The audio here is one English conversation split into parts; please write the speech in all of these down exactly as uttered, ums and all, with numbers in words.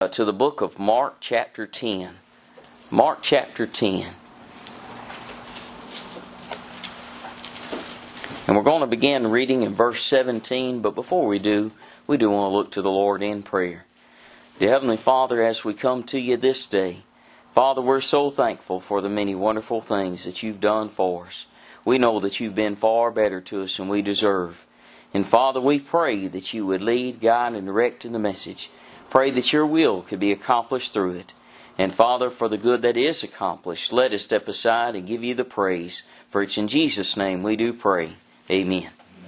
to the book of Mark chapter ten. Mark chapter ten. And we're going to begin reading in verse seventeen, but before we do, we do want to look to the Lord in prayer. Dear Heavenly Father, as we come to you this day, Father, we're so thankful for the many wonderful things that you've done for us. We know that you've been far better to us than we deserve. And Father, we pray that you would lead, guide, and direct in the message. Pray that your will could be accomplished through it. And Father, for the good that is accomplished, let us step aside and give you the praise. For it's in Jesus' name we do pray. Amen. Amen.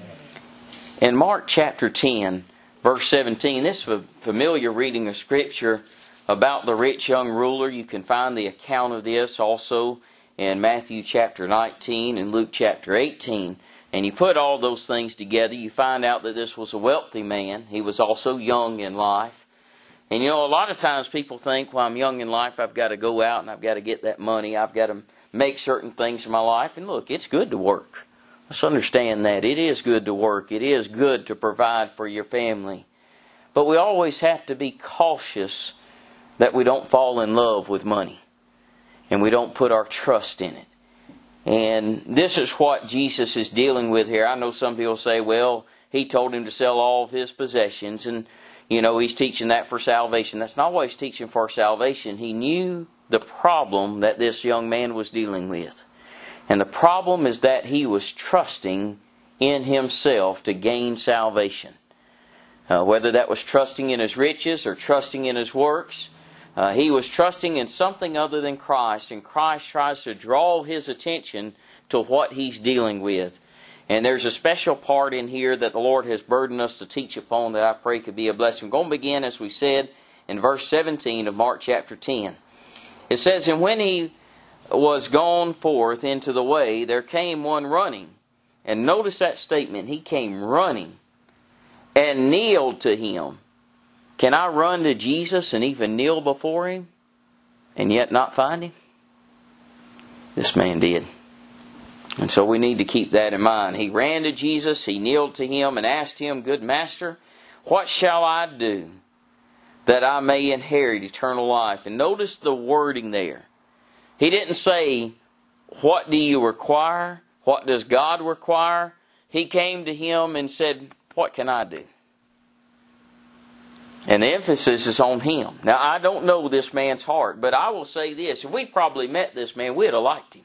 In Mark chapter ten, verse seventeen, this is a familiar reading of Scripture about the rich young ruler. You can find the account of this also in Matthew chapter nineteen and Luke chapter eighteen. And you put all those things together, you find out that this was a wealthy man. He was also young in life. And you know, a lot of times people think, well, I'm young in life, I've got to go out and I've got to get that money. I've got to make certain things in my life. And look, it's good to work. Let's understand that. It is good to work. It is good to provide for your family. But we always have to be cautious that we don't fall in love with money. And we don't put our trust in it. And this is what Jesus is dealing with here. I know some people say, well, he told him to sell all of his possessions. And, you know, he's teaching that for salvation. That's not what he's teaching for salvation. He knew the problem that this young man was dealing with. And the problem is that he was trusting in himself to gain salvation. Uh, whether that was trusting in his riches or trusting in his works, uh, he was trusting in something other than Christ. And Christ tries to draw his attention to what he's dealing with. And there's a special part in here that the Lord has burdened us to teach upon that I pray could be a blessing. We're going to begin, as we said, in verse seventeen of Mark chapter ten. It says, "And when he was gone forth into the way, there came one running." And notice that statement. He came running and kneeled to him. Can I run to Jesus and even kneel before him and yet not find him? This man did. And so we need to keep that in mind. He ran to Jesus, he kneeled to him and asked him, "Good Master, what shall I do that I may inherit eternal life?" And notice the wording there. He didn't say, "What do you require? What does God require?" He came to him and said, "What can I do?" And the emphasis is on him. Now, I don't know this man's heart, but I will say this. If we probably met this man, we'd have liked him.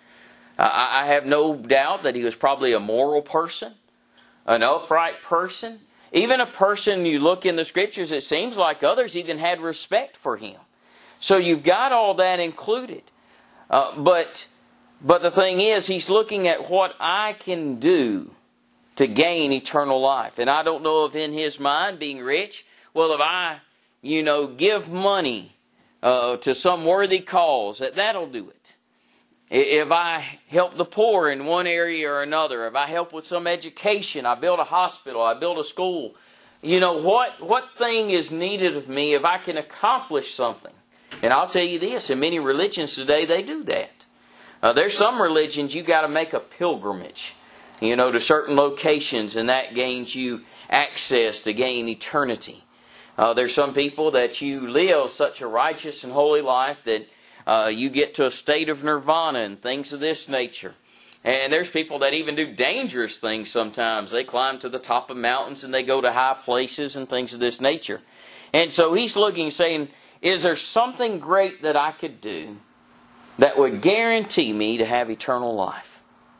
I have no doubt that he was probably a moral person, an upright person. Even a person, you look in the Scriptures, it seems like others even had respect for him. So you've got all that included. Uh, but but the thing is, he's looking at what I can do to gain eternal life. And I don't know if in his mind, being rich, well, if I, you know, give money uh, to some worthy cause, that that'll do it. If I help the poor in one area or another, if I help with some education, I build a hospital, I build a school, you know, what, what thing is needed of me if I can accomplish something? And I'll tell you this, in many religions today, they do that. Uh, there's some religions you got to make a pilgrimage, you know, to certain locations, and that gains you access to gain eternity. Uh, there's some people that you live such a righteous and holy life that uh, you get to a state of nirvana and things of this nature. And there's people that even do dangerous things sometimes. They climb to the top of mountains and they go to high places and things of this nature. And so he's looking, saying, is there something great that I could do that would guarantee me to have eternal life?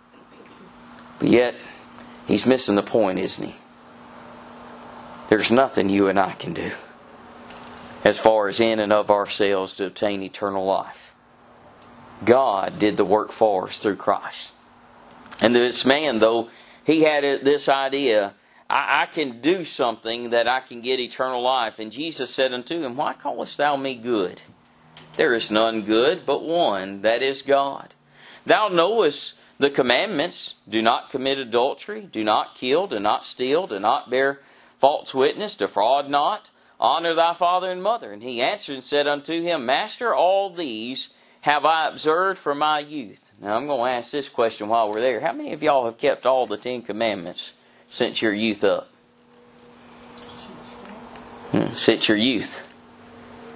But yet, he's missing the point, isn't he? There's nothing you and I can do as far as in and of ourselves to obtain eternal life. God did the work for us through Christ. And this man, though, he had this idea, I, I can do something that I can get eternal life. And Jesus said unto him, "Why callest thou me good? There is none good but one, that is God. Thou knowest the commandments, do not commit adultery, do not kill, do not steal, do not bear false witness, defraud not, honor thy father and mother." And he answered and said unto him, "Master, all these have I observed from my youth." Now I'm going to ask this question while we're there. How many of y'all have kept all the Ten Commandments since your youth up? Hmm, since your youth.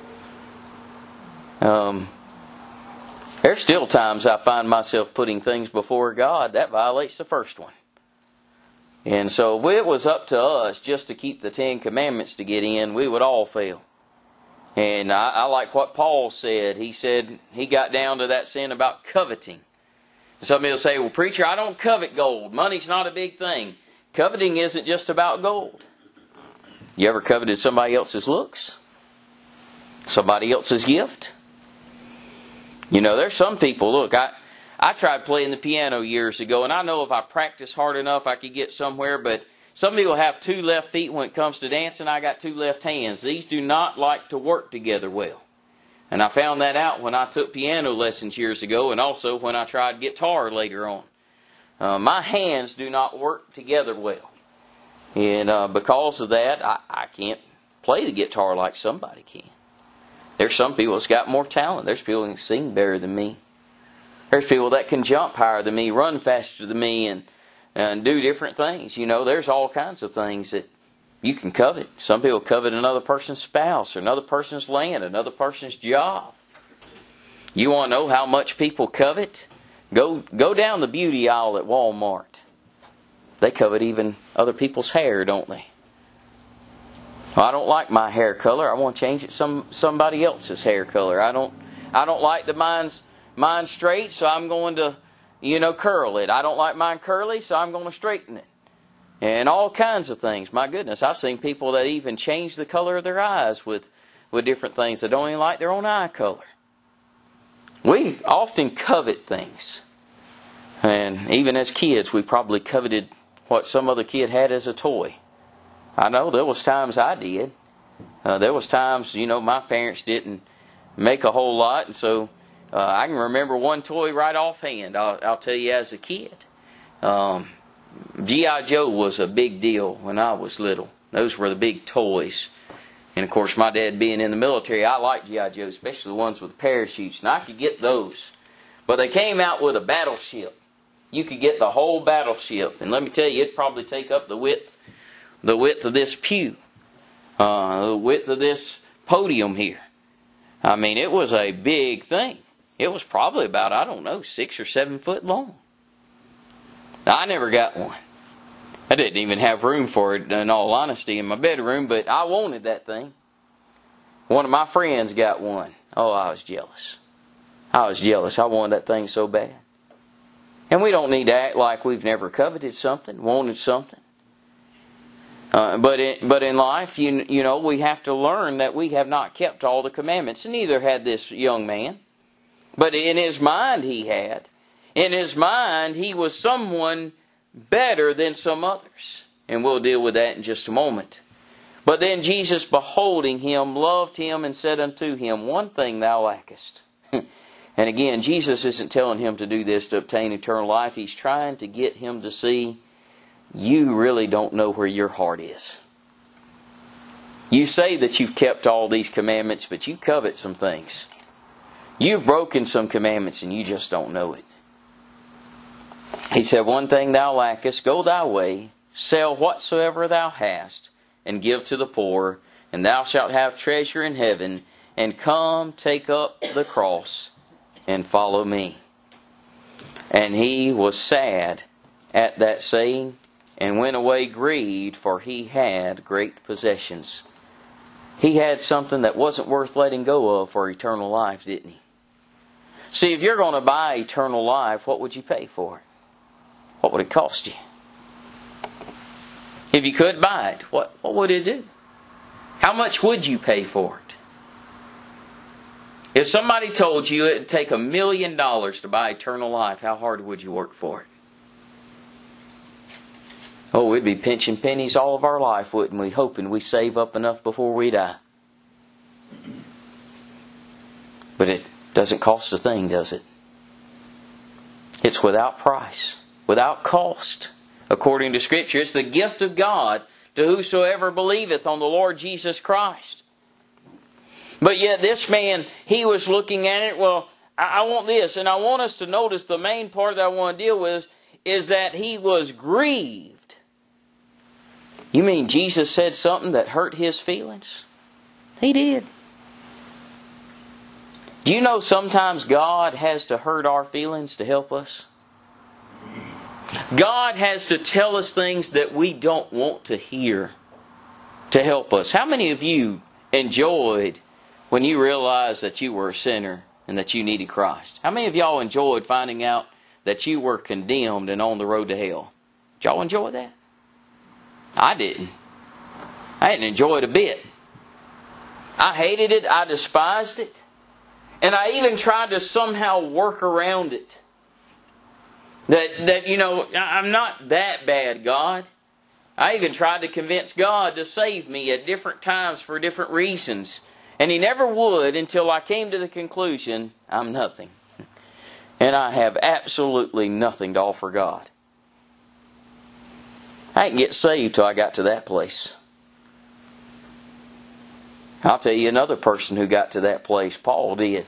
Um, there's still times I find myself putting things before God. That violates the first one. And so if it was up to us just to keep the Ten Commandments to get in, we would all fail. And I, I like what Paul said. He said he got down to that sin about coveting. Some people say, well, preacher, I don't covet gold. Money's not a big thing. Coveting isn't just about gold. You ever coveted somebody else's looks? Somebody else's gift? You know, there's some people, look, I, I tried playing the piano years ago, and I know if I practiced hard enough, I could get somewhere, but some people have two left feet when it comes to dancing. I got two left hands. These do not like to work together well. And I found that out when I took piano lessons years ago, and also when I tried guitar later on. Uh, my hands do not work together well. And uh, because of that, I, I can't play the guitar like somebody can. There's some people that's got more talent. There's people that can sing better than me. There's people that can jump higher than me, run faster than me, and, and do different things. You know, there's all kinds of things that you can covet. Some people covet another person's spouse, or another person's land, another person's job. You want to know how much people covet? Go, go down the beauty aisle at Walmart. They covet even other people's hair, don't they? Well, I don't like my hair color. I want to change it to some somebody else's hair color. I don't I don't like the mine's mine straight, so I'm going to, you know, curl it. I don't like mine curly, so I'm going to straighten it. And all kinds of things. My goodness, I've seen people that even change the color of their eyes with, with different things that don't even like their own eye color. We often covet things. And even as kids, we probably coveted what some other kid had as a toy. I know there was times I did. Uh, there was times, you know, my parents didn't make a whole lot, and so uh, I can remember one toy right offhand. I'll, I'll tell you as a kid. Um, G I Joe was a big deal when I was little. Those were the big toys. And of course, my dad being in the military, I liked G I Joe, especially the ones with parachutes, and I could get those. But they came out with a battleship. You could get the whole battleship, and let me tell you, it'd probably take up the width the width of this pew, uh, the width of this podium here. I mean, it was a big thing. It was probably about, I don't know, six or seven foot long. I never got one. I didn't even have room for it, in all honesty, in my bedroom, but I wanted that thing. One of my friends got one. Oh, I was jealous. I was jealous. I wanted that thing so bad. And we don't need to act like we've never coveted something, wanted something. Uh, but in, but in life, you you know, we have to learn that we have not kept all the commandments. And neither had this young man. But in his mind he had. In his mind he was someone better than some others. And we'll deal with that in just a moment. But then Jesus, beholding him, loved him and said unto him, one thing thou lackest. And again, Jesus isn't telling him to do this to obtain eternal life. He's trying to get him to see, you really don't know where your heart is. You say that you've kept all these commandments, but you covet some things. You've broken some commandments and you just don't know it. He said, one thing thou lackest, go thy way, sell whatsoever thou hast, and give to the poor, and thou shalt have treasure in heaven, and come take up the cross and follow me. And he was sad at that saying, and went away grieved, for he had great possessions. He had something that wasn't worth letting go of for eternal life, didn't he? See, if you're going to buy eternal life, what would you pay for it? What would it cost you? If you could buy it, what, what would it do? How much would you pay for it? If somebody told you it would take a million dollars to buy eternal life, how hard would you work for it? Oh, we'd be pinching pennies all of our life, wouldn't we? Hoping we save up enough before we die. But it doesn't cost a thing, does it? It's without price, without cost. According to Scripture, it's the gift of God to whosoever believeth on the Lord Jesus Christ. But yet this man, he was looking at it, well, I want this, and I want us to notice the main part that I want to deal with is that he was grieved. You mean Jesus said something that hurt his feelings? He did. Do you know sometimes God has to hurt our feelings to help us? God has to tell us things that we don't want to hear to help us. How many of you enjoyed when you realized that you were a sinner and that you needed Christ? How many of y'all enjoyed finding out that you were condemned and on the road to hell? Did y'all enjoy that? I didn't. I didn't enjoy it a bit. I hated it. I despised it. And I even tried to somehow work around it. That, that you know, I'm not that bad, God. I even tried to convince God to save me at different times for different reasons. And He never would until I came to the conclusion, I'm nothing. And I have absolutely nothing to offer God. I didn't get saved till I got to that place. I'll tell you another person who got to that place. Paul did.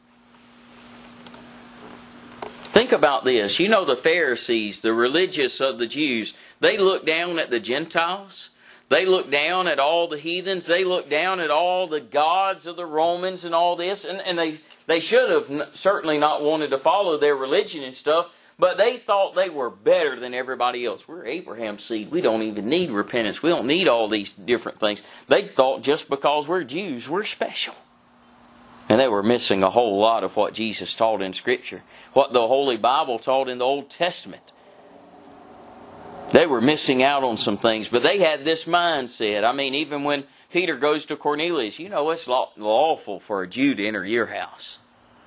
Think about this. You know the Pharisees, the religious of the Jews, they looked down at the Gentiles. They looked down at all the heathens. They looked down at all the gods of the Romans and all this. And, and they, they should have certainly not wanted to follow their religion and stuff. But they thought they were better than everybody else. We're Abraham's seed. We don't even need repentance. We don't need all these different things. They thought just because we're Jews, we're special. And they were missing a whole lot of what Jesus taught in Scripture. What the Holy Bible taught in the Old Testament. They were missing out on some things. But they had this mindset. I mean, even when Peter goes to Cornelius, you know, it's lawful for a Jew to enter your house.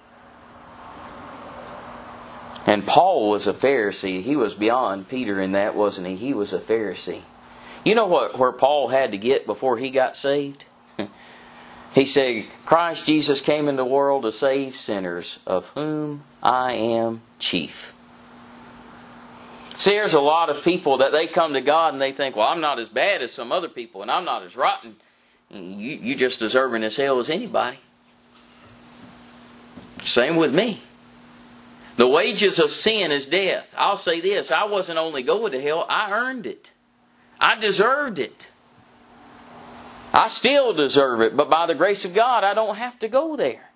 And Paul was a Pharisee. He was beyond Peter in that, wasn't he? He was a Pharisee. You know what where Paul had to get before he got saved? He said, Christ Jesus came into the world to save sinners, of whom I am chief. See, there's a lot of people that they come to God and they think, well, I'm not as bad as some other people and I'm not as rotten. You, you just deserving as hell as anybody. Same with me. The wages of sin is death. I'll say this, I wasn't only going to hell, I earned it. I deserved it. I still deserve it, but by the grace of God, I don't have to go there.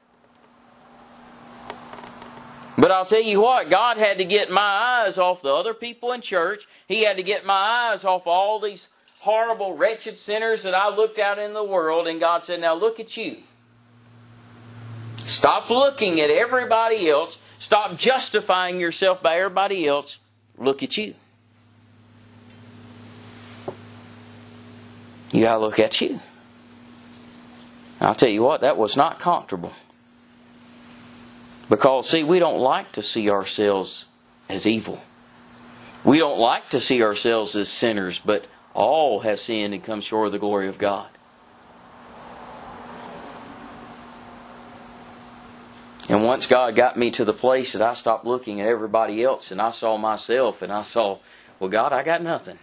But I'll tell you what, God had to get my eyes off the other people in church. He had to get my eyes off all these horrible, wretched sinners that I looked out in the world, and God said, now look at you. Stop looking at everybody else. Stop justifying yourself by everybody else. Look at you. You gotta look at you. I'll tell you what, that was not comfortable. Because, see, we don't like to see ourselves as evil. We don't like to see ourselves as sinners, but all have sinned and come short of the glory of God. And once God got me to the place that I stopped looking at everybody else and I saw myself and I saw, well, God, I got nothing.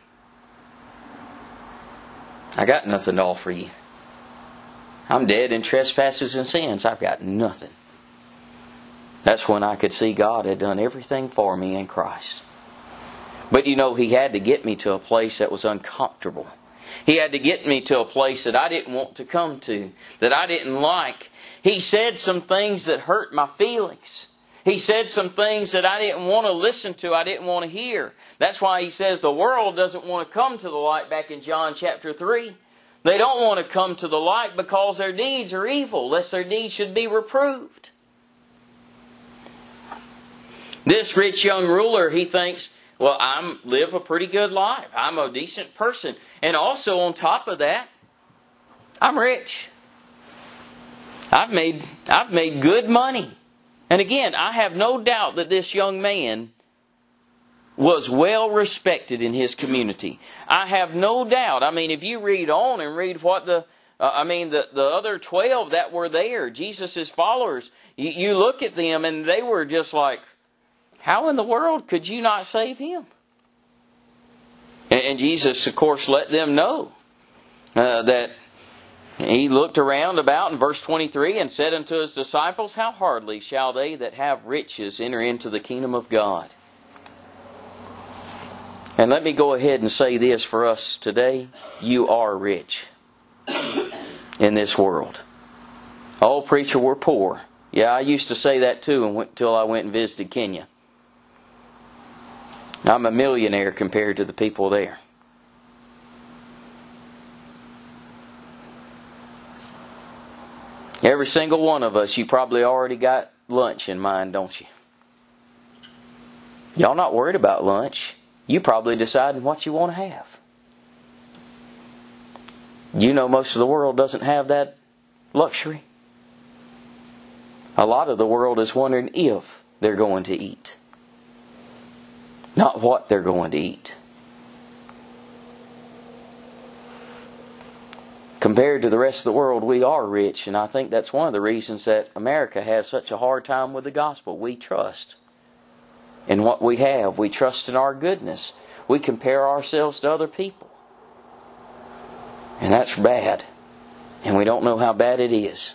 I got nothing to offer you. I'm dead in trespasses and sins. I've got nothing. That's when I could see God had done everything for me in Christ. But you know, He had to get me to a place that was uncomfortable. He had to get me to a place that I didn't want to come to, that I didn't like. He said some things that hurt my feelings. He said some things that I didn't want to listen to, I didn't want to hear. That's why He says the world doesn't want to come to the light back in John chapter three. They don't want to come to the light because their deeds are evil, lest their deeds should be reproved. This rich young ruler, he thinks, well, I live a pretty good life. I'm a decent person. And also on top of that, I'm rich. I've made, I've made good money. And again, I have no doubt that this young man was well respected in his community. I have no doubt. I mean, if you read on and read what the, uh, I mean, the, the other twelve that were there, Jesus' followers, you, you look at them and they were just like, how in the world could you not save him? And, and Jesus, of course, let them know uh, that He looked around about in verse twenty-three and said unto His disciples, how hardly shall they that have riches enter into the kingdom of God? And let me go ahead and say this for us today. You are rich in this world. Oh, preacher, we're poor. Yeah, I used to say that too until I went and visited Kenya. I'm a millionaire compared to the people there. Every single one of us, you probably already got lunch in mind, don't you? Y'all not worried about lunch. You probably deciding what you want to have. You know most of the world doesn't have that luxury. A lot of the world is wondering if they're going to eat. Not what they're going to eat. Compared to the rest of the world, we are rich, and I think that's one of the reasons that America has such a hard time with the gospel. We trust in what we have. We trust in our goodness. We compare ourselves to other people. And that's bad. And we don't know how bad it is.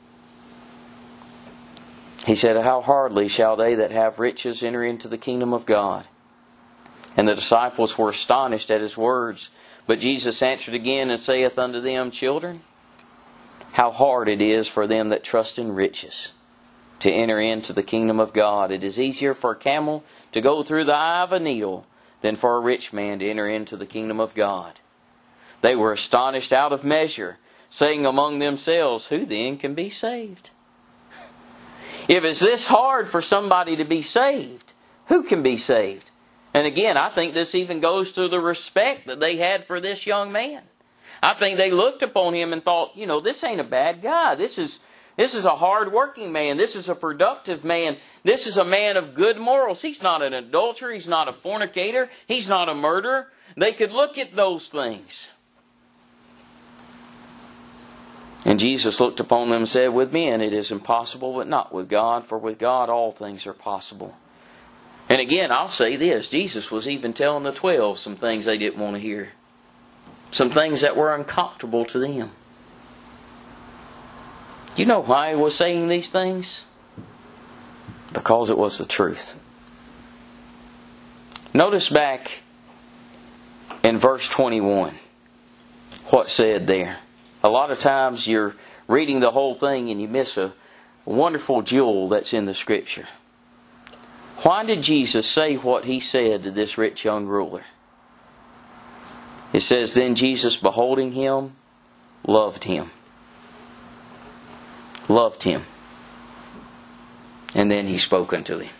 He said, how hardly shall they that have riches enter into the kingdom of God? And the disciples were astonished at His words. But Jesus answered again and saith unto them, Children, how hard it is for them that trust in riches to enter into the kingdom of God. It is easier for a camel to go through the eye of a needle than for a rich man to enter into the kingdom of God. They were astonished out of measure, saying among themselves, Who then can be saved? If it's this hard for somebody to be saved, who can be saved? And again, I think this even goes to the respect that they had for this young man. I think they looked upon him and thought, you know, this ain't a bad guy. This is this is a hard-working man. This is a productive man. This is a man of good morals. He's not an adulterer. He's not a fornicator. He's not a murderer. They could look at those things. And Jesus looked upon them and said, With men it is impossible, but not with God, for with God all things are possible. And again, I'll say this. Jesus was even telling the twelve some things they didn't want to hear. Some things that were uncomfortable to them. You know why He was saying these things? Because it was the truth. Notice back in verse twenty-one. What's said there. A lot of times you're reading the whole thing and you miss a wonderful jewel that's in the Scripture. Why did Jesus say what He said to this rich young ruler? It says, Then Jesus, beholding him, loved him. Loved him. And then He spoke unto him.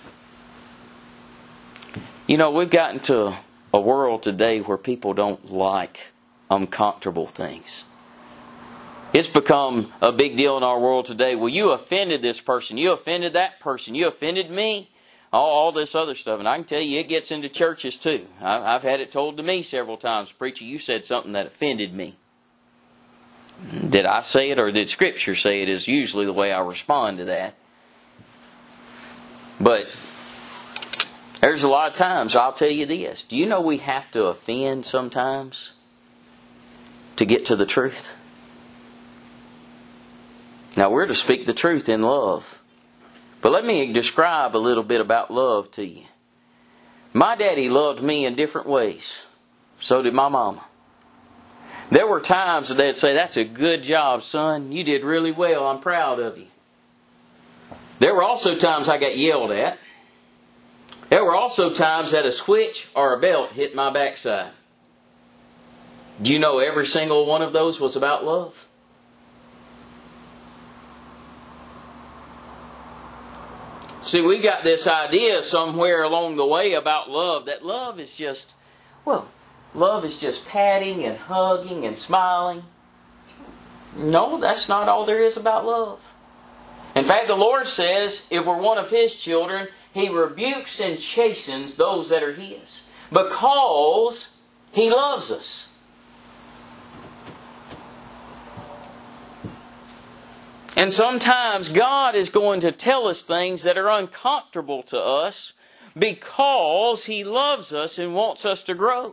You know, we've gotten to a world today where people don't like uncomfortable things. It's become a big deal in our world today. Well, you offended this person. You offended that person. You offended me. All, all this other stuff. And I can tell you, it gets into churches too. I, I've had it told to me several times. Preacher, you said something that offended me. Did I say it or did Scripture say it is usually the way I respond to that. But there's a lot of times, I'll tell you this. Do you know we have to offend sometimes to get to the truth? Now we're to speak the truth in love. But let me describe a little bit about love to you. My daddy loved me in different ways. So did my mama. There were times that they'd say, That's a good job, son. You did really well. I'm proud of you. There were also times I got yelled at. There were also times that a switch or a belt hit my backside. Do you know every single one of those was about love? See, we got this idea somewhere along the way about love, that love is just, well, love is just patting and hugging and smiling. No, that's not all there is about love. In fact, the Lord says, if we're one of His children, He rebukes and chastens those that are His. Because He loves us. And sometimes God is going to tell us things that are uncomfortable to us because He loves us and wants us to grow.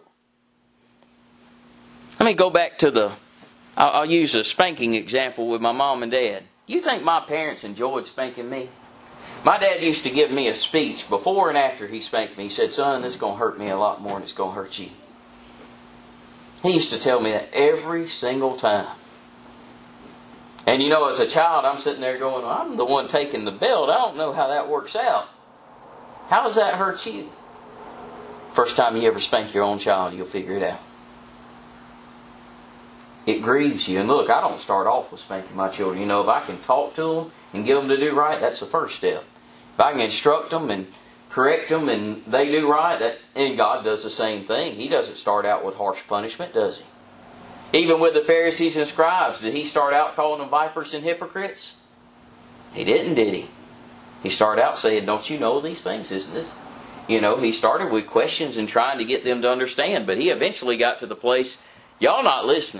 Let me go back to the, I'll, I'll use a spanking example with my mom and dad. You think my parents enjoyed spanking me? My dad used to give me a speech before and after he spanked me. He said, Son, this is going to hurt me a lot more than it's going to hurt you. He used to tell me that every single time. And you know, as a child, I'm sitting there going, well, I'm the one taking the belt. I don't know how that works out. How does that hurt you? First time you ever spank your own child, you'll figure it out. It grieves you. And look, I don't start off with spanking my children. You know, if I can talk to them and get them to do right, that's the first step. If I can instruct them and correct them and they do right, that, and God does the same thing. He doesn't start out with harsh punishment, does He? Even with the Pharisees and scribes, did He start out calling them vipers and hypocrites? He didn't, did He? He started out saying, don't you know these things, isn't it? You know, He started with questions and trying to get them to understand. But He eventually got to the place, y'all not listening.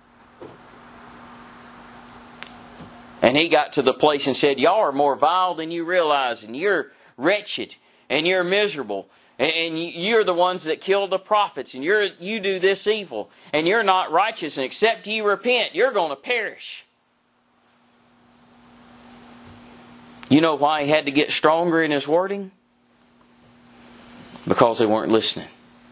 And He got to the place and said, y'all are more vile than you realize. And you're wretched. And you're miserable. And you're the ones that killed the prophets. And you're you do this evil. And you're not righteous. And except you repent, you're going to perish. You know why He had to get stronger in His wording? Because they weren't listening.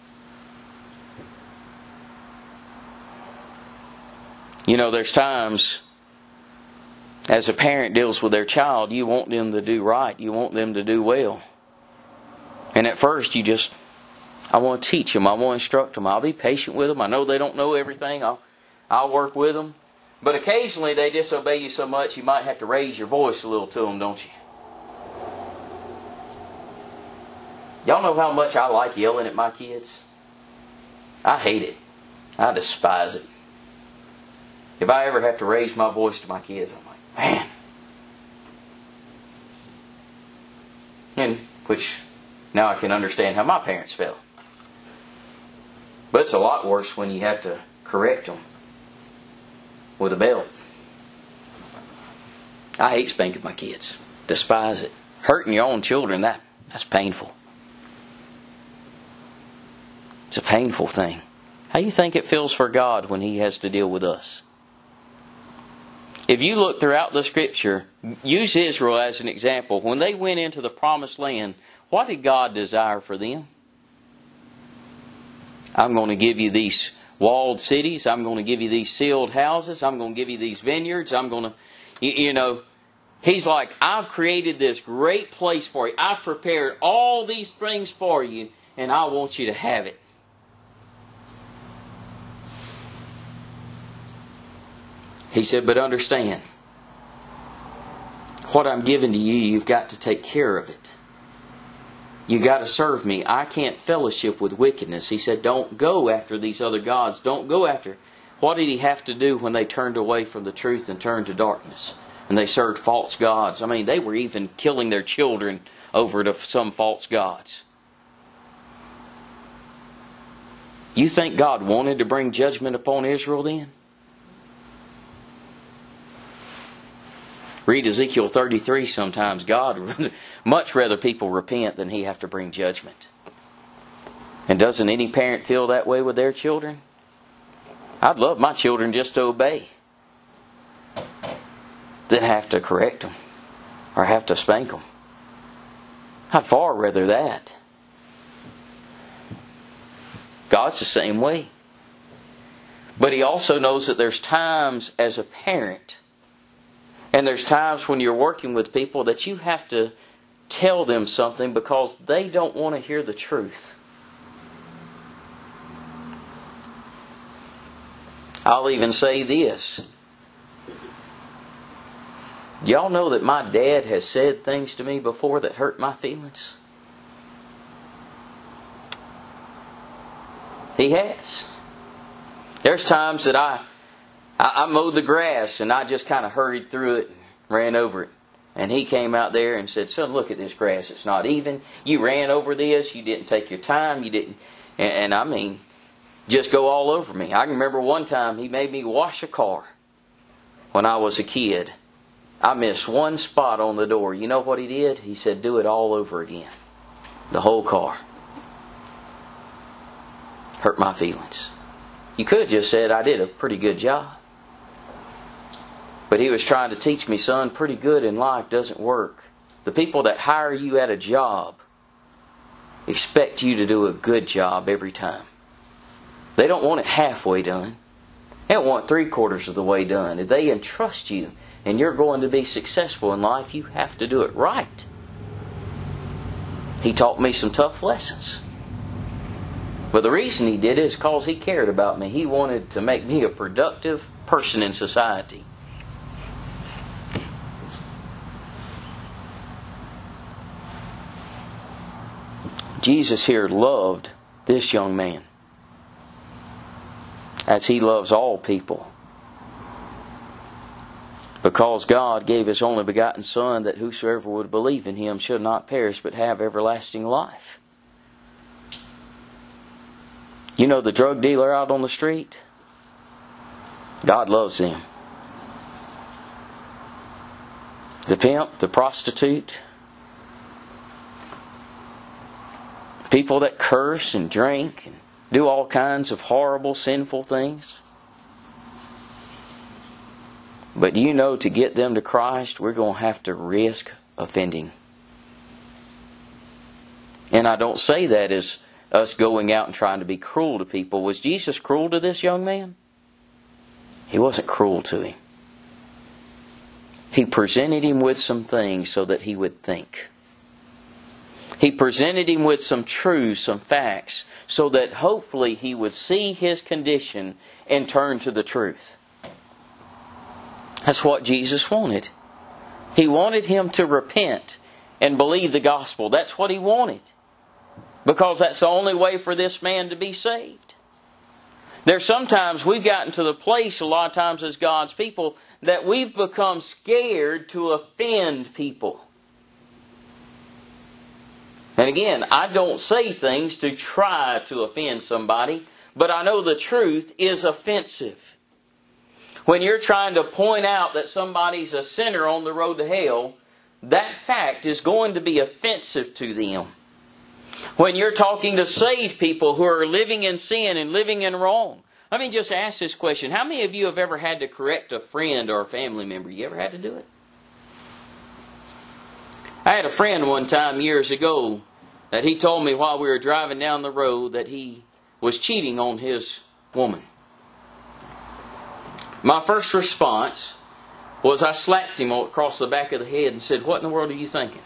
You know, there's times as a parent deals with their child, you want them to do right. You want them to do well. And at first you just, I want to teach them. I want to instruct them. I'll be patient with them. I know they don't know everything. I'll, I'll work with them. But occasionally they disobey you so much you might have to raise your voice a little to them, don't you? Y'all know how much I like yelling at my kids? I hate it. I despise it. If I ever have to raise my voice to my kids, I'm like, man. And which... now I can understand how my parents felt. But it's a lot worse when you have to correct them with a belt. I hate spanking my kids. Despise it. Hurting your own children, that that's painful. It's a painful thing. How do you think it feels for God when He has to deal with us? If you look throughout the Scripture, use Israel as an example. When they went into the Promised Land, what did God desire for them? I'm going to give you these walled cities. I'm going to give you these sealed houses. I'm going to give you these vineyards. I'm going to, you, you know, He's like, I've created this great place for you. I've prepared all these things for you, and I want you to have it. He said, but understand, what I'm giving to you, you've got to take care of it. You got to serve me. I can't fellowship with wickedness. He said, don't go after these other gods. Don't go after. What did He have to do when they turned away from the truth and turned to darkness? And they served false gods. I mean, they were even killing their children over to some false gods. You think God wanted to bring judgment upon Israel then? Read Ezekiel thirty-three sometimes. God would much rather people repent than He have to bring judgment. And doesn't any parent feel that way with their children? I'd love my children just to obey, than have to correct them or have to spank them. I'd far rather that. God's the same way. But He also knows that there's times as a parent, and there's times when you're working with people that you have to tell them something because they don't want to hear the truth. I'll even say this. Y'all know that my dad has said things to me before that hurt my feelings? He has. There's times that I I, I mowed the grass and I just kind of hurried through it and ran over it. And he came out there and said, son, look at this grass. It's not even. You ran over this. You didn't take your time. You didn't. And, and I mean, just go all over me. I can remember one time he made me wash a car when I was a kid. I missed one spot on the door. You know what he did? He said, do it all over again. The whole car. Hurt my feelings. You could have just said I did a pretty good job. But he was trying to teach me, son, pretty good in life doesn't work. The people that hire you at a job expect you to do a good job every time. They don't want it halfway done. They don't want three quarters of the way done. If they entrust you and you're going to be successful in life, you have to do it right. He taught me some tough lessons. But the reason He did it is because He cared about me. He wanted to make me a productive person in society. Jesus here loved this young man as He loves all people. Because God gave His only begotten Son, that whosoever would believe in Him should not perish but have everlasting life. You know the drug dealer out on the street? God loves him. The pimp, the prostitute, people that curse and drink and do all kinds of horrible, sinful things. But you know, to get them to Christ, we're going to have to risk offending. And I don't say that as us going out and trying to be cruel to people. Was Jesus cruel to this young man? He wasn't cruel to him. He presented him with some things so that he would think. He presented him with some truths, some facts, so that hopefully he would see his condition and turn to the truth. That's what Jesus wanted. He wanted him to repent and believe the gospel. That's what He wanted. Because that's the only way for this man to be saved. There's sometimes we've gotten to the place, a lot of times as God's people, that we've become scared to offend people. And again, I don't say things to try to offend somebody, but I know the truth is offensive. When you're trying to point out that somebody's a sinner on the road to hell, that fact is going to be offensive to them. When you're talking to saved people who are living in sin and living in wrong. Let me just ask this question. How many of you have ever had to correct a friend or a family member? You ever had to do it? I had a friend one time years ago that he told me while we were driving down the road that he was cheating on his woman. My first response was I slapped him across the back of the head and said, "What in the world are you thinking?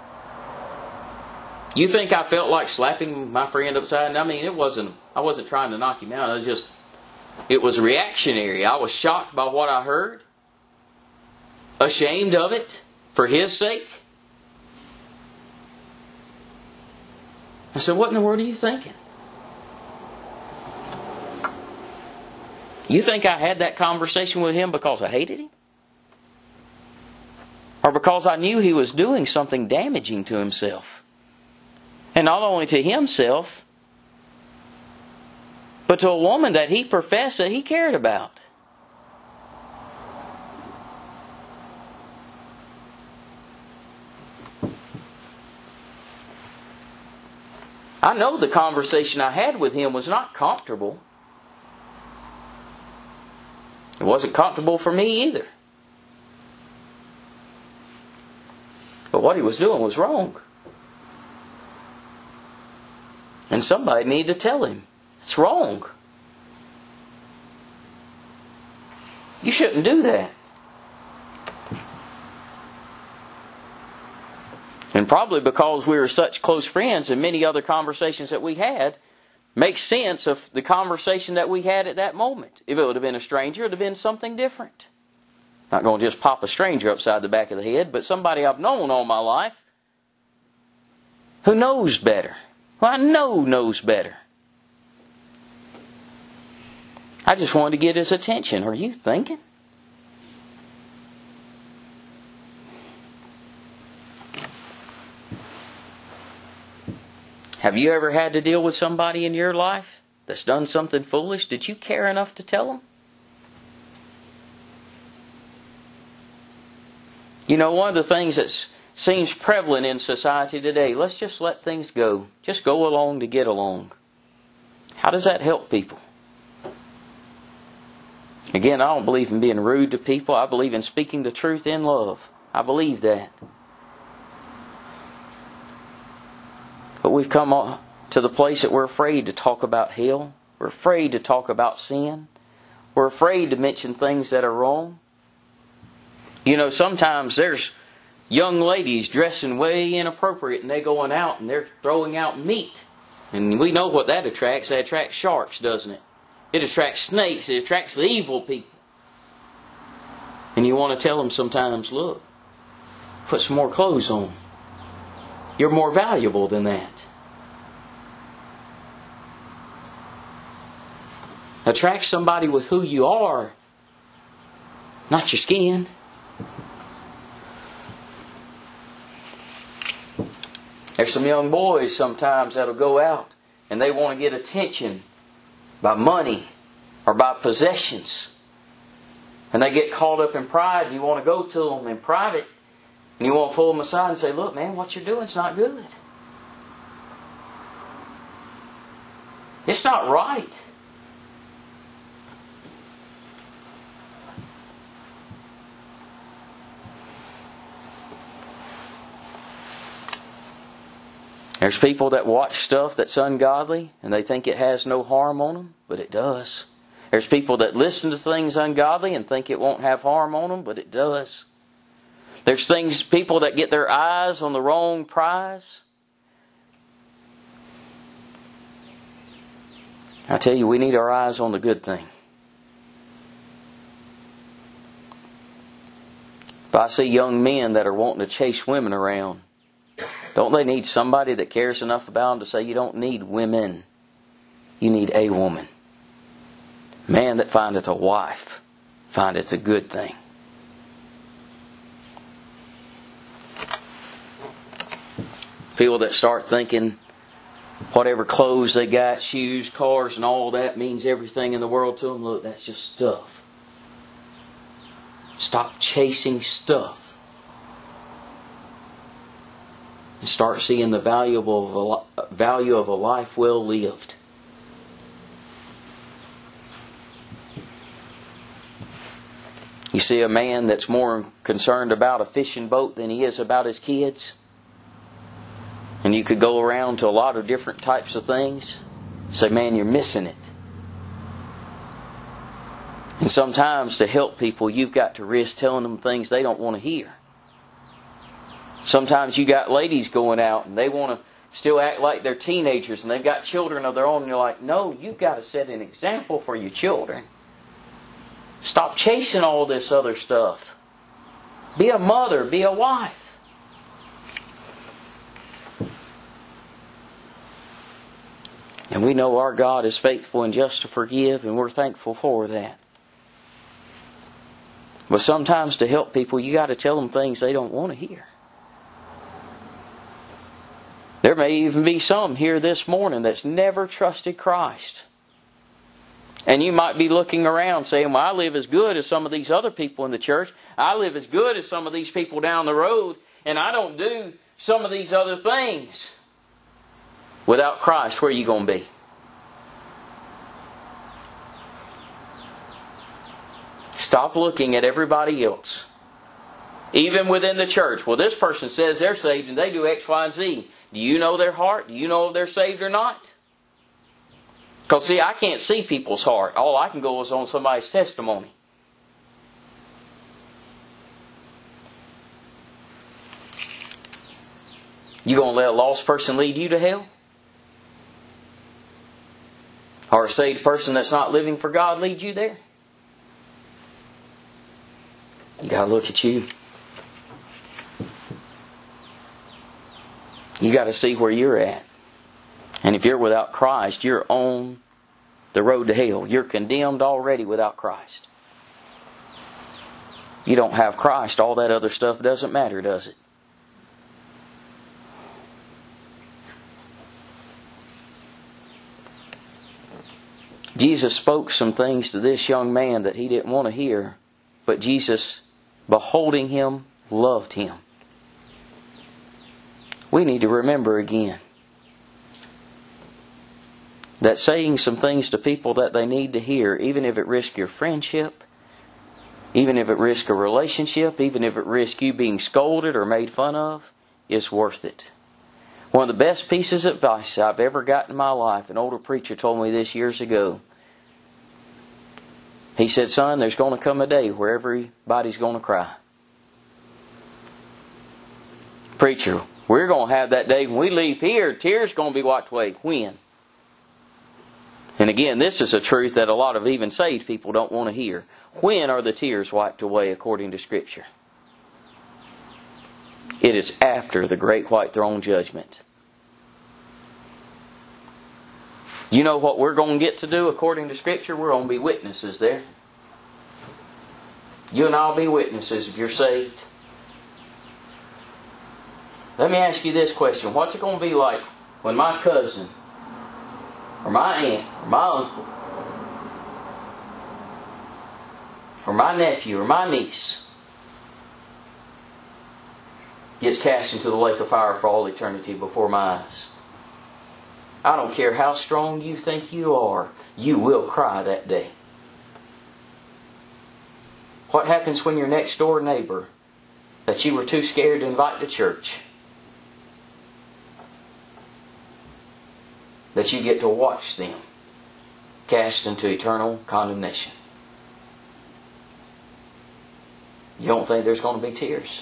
You think I felt like slapping my friend upside? I mean, it wasn't, I wasn't trying to knock him out. I was just, it was reactionary. I was shocked by what I heard. Ashamed of it for his sake. I said, what in the world are you thinking? You think I had that conversation with him because I hated him? Or because I knew he was doing something damaging to himself? And not only to himself, but to a woman that he professed that he cared about. I know the conversation I had with him was not comfortable. It wasn't comfortable for me either. But what he was doing was wrong. And somebody needed to tell him, it's wrong. You shouldn't do that. And probably because we were such close friends and many other conversations that we had, make sense of the conversation that we had at that moment. If it would have been a stranger, it would have been something different. Not going to just pop a stranger upside the back of the head, but somebody I've known all my life who knows better. Who I know knows better. I just wanted to get his attention. Are you thinking? Have you ever had to deal with somebody in your life that's done something foolish? Did you care enough to tell them? You know, one of the things that seems prevalent in society today, let's just let things go. Just go along to get along. How does that help people? Again, I don't believe in being rude to people. I believe in speaking the truth in love. I believe that. But we've come to the place that we're afraid to talk about hell. We're afraid to talk about sin. We're afraid to mention things that are wrong. You know, sometimes there's young ladies dressing way inappropriate and they're going out and they're throwing out meat. And we know what that attracts. That attracts sharks, doesn't it? It attracts snakes. It attracts the evil people. And you want to tell them sometimes, look, put some more clothes on. You're more valuable than that. Attract somebody with who you are, not your skin. There's some young boys sometimes that'll go out and they want to get attention by money or by possessions. And they get caught up in pride, and you want to go to them in private and you want to pull them aside and say, look man, what you're doing is not good. It's not right. There's people that watch stuff that's ungodly and they think it has no harm on them, but it does. There's people that listen to things ungodly and think it won't have harm on them, but it does. There's things, people that get their eyes on the wrong prize. I tell you, we need our eyes on the good thing. If I see young men that are wanting to chase women around, don't they need somebody that cares enough about them to say, you don't need women, you need a woman. Man that findeth a wife findeth a good thing. People that start thinking whatever clothes they got, shoes, cars, and all that means everything in the world to them, look, that's just stuff. Stop chasing stuff. And start seeing the valuable of a, value of a life well lived. You see a man that's more concerned about a fishing boat than he is about his kids. And you could go around to a lot of different types of things. Say, man, you're missing it. And sometimes to help people, you've got to risk telling them things they don't want to hear. Sometimes you got ladies going out and they want to still act like they're teenagers and they've got children of their own. And you're like, no, you've got to set an example for your children. Stop chasing all this other stuff. Be a mother, be a wife. And we know our God is faithful and just to forgive, and we're thankful for that. But sometimes to help people, you got to tell them things they don't want to hear. There may even be some here this morning that's never trusted Christ. And you might be looking around saying, well, I live as good as some of these other people in the church. I live as good as some of these people down the road. And I don't do some of these other things. Without Christ, where are you going to be? Stop looking at everybody else. Even within the church. Well, this person says they're saved and they do X, Y, and Z. Do you know their heart? Do you know if they're saved or not? Because see, I can't see people's heart. All I can go is on somebody's testimony. You going to let a lost person lead you to hell? Or a saved person that's not living for God lead you there? You got to look at you. You got to see where you're at. And if you're without Christ, you're on the road to hell. You're condemned already without Christ. You don't have Christ, all that other stuff doesn't matter, does it? Jesus spoke some things to this young man that he didn't want to hear, but Jesus, beholding him, loved him. We need to remember again that saying some things to people that they need to hear, even if it risks your friendship, even if it risks a relationship, even if it risks you being scolded or made fun of, is worth it. One of the best pieces of advice I've ever got in my life, an older preacher told me this years ago. He said, son, there's going to come a day where everybody's going to cry. Preacher, we're going to have that day when we leave here, tears going to be wiped away. When? And again, this is a truth that a lot of even saved people don't want to hear. When are the tears wiped away according to Scripture? It is after the great white throne judgment. You know what we're going to get to do according to Scripture? We're going to be witnesses there. You and I will be witnesses if you're saved. Let me ask you this question. What's it going to be like when my cousin, or my aunt, or my uncle, or my nephew, or my niece gets cast into the lake of fire for all eternity before my eyes? I don't care how strong you think you are, you will cry that day. What happens when your next door neighbor that you were too scared to invite to church, that you get to watch them cast into eternal condemnation? You don't think there's going to be tears?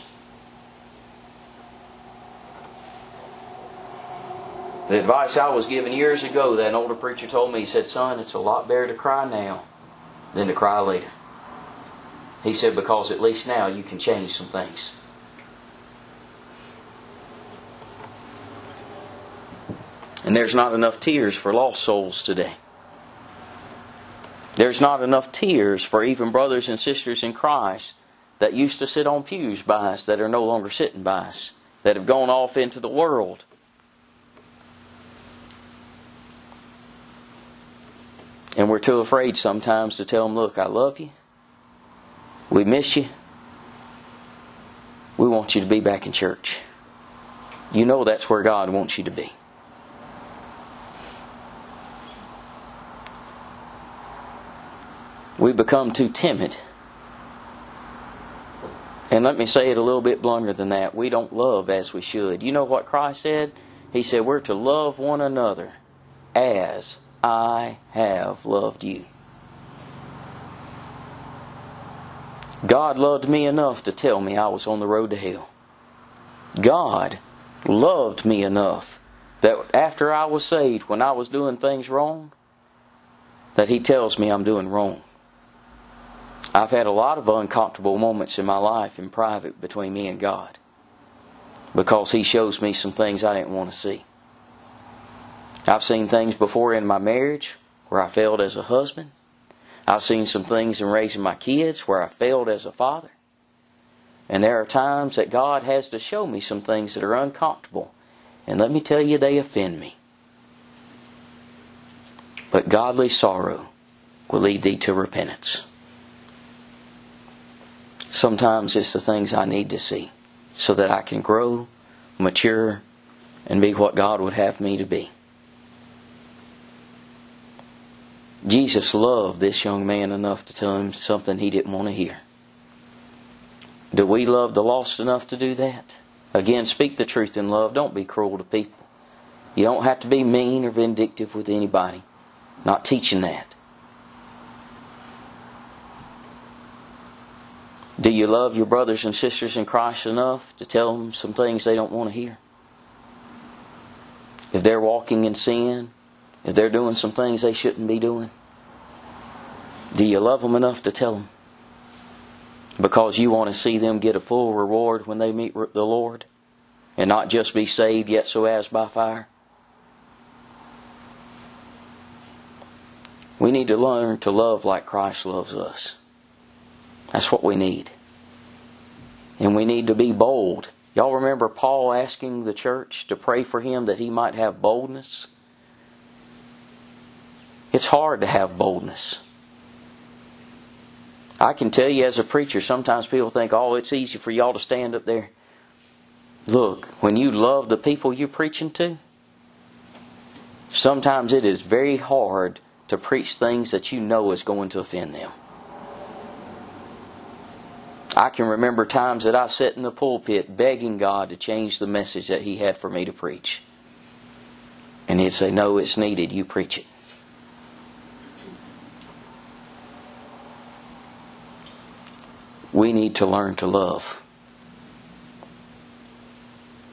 The advice I was given years ago, that an older preacher told me, he said, son, it's a lot better to cry now than to cry later. He said, because at least now you can change some things. And there's not enough tears for lost souls today. There's not enough tears for even brothers and sisters in Christ that used to sit on pews by us, that are no longer sitting by us, that have gone off into the world. And we're too afraid sometimes to tell them, look, I love you. We miss you. We want you to be back in church. You know that's where God wants you to be. We become too timid. And let me say it a little bit blunter than that. We don't love as we should. You know what Christ said? He said we're to love one another as I have loved you. God loved me enough to tell me I was on the road to hell. God loved me enough that after I was saved, when I was doing things wrong, that He tells me I'm doing wrong. I've had a lot of uncomfortable moments in my life in private between me and God, because He shows me some things I didn't want to see. I've seen things before in my marriage where I failed as a husband. I've seen some things in raising my kids where I failed as a father. And there are times that God has to show me some things that are uncomfortable. And let me tell you, they offend me. But godly sorrow will lead thee to repentance. Sometimes it's the things I need to see so that I can grow, mature, and be what God would have me to be. Jesus loved this young man enough to tell him something he didn't want to hear. Do we love the lost enough to do that? Again, speak the truth in love. Don't be cruel to people. You don't have to be mean or vindictive with anybody. Not teaching that. Do you love your brothers and sisters in Christ enough to tell them some things they don't want to hear? If they're walking in sin, if they're doing some things they shouldn't be doing, do you love them enough to tell them? Because you want to see them get a full reward when they meet the Lord, and not just be saved yet so as by fire? We need to learn to love like Christ loves us. That's what we need. And we need to be bold. Y'all remember Paul asking the church to pray for him that he might have boldness? It's hard to have boldness. I can tell you as a preacher, sometimes people think, oh, it's easy for y'all to stand up there. Look, when you love the people you're preaching to, sometimes it is very hard to preach things that you know is going to offend them. I can remember times that I sat in the pulpit begging God to change the message that He had for me to preach. And He'd say, no, it's needed, you preach it. We need to learn to love.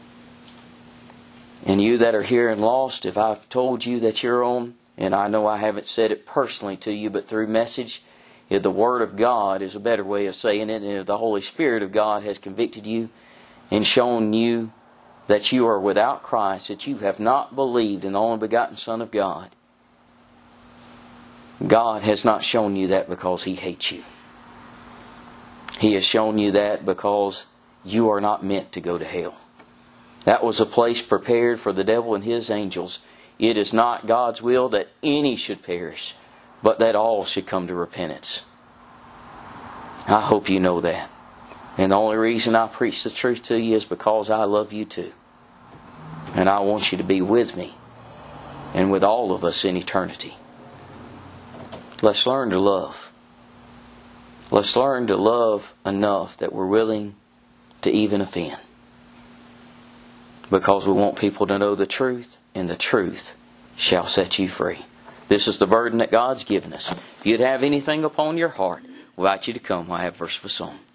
And you that are here and lost, if I've told you that you're on, and I know I haven't said it personally to you, but through message, if the Word of God is a better way of saying it, and if the Holy Spirit of God has convicted you and shown you that you are without Christ, that you have not believed in the only begotten Son of God, God has not shown you that because He hates you. He has shown you that because you are not meant to go to hell. That was a place prepared for the devil and his angels. It is not God's will that any should perish, but that all should come to repentance. I hope you know that. And the only reason I preach the truth to you is because I love you too. And I want you to be with me and with all of us in eternity. Let's learn to love. Let's learn to love enough that we're willing to even offend. Because we want people to know the truth, and the truth shall set you free. This is the burden that God's given us. If you'd have anything upon your heart, we invite you to come. I have verse of a song.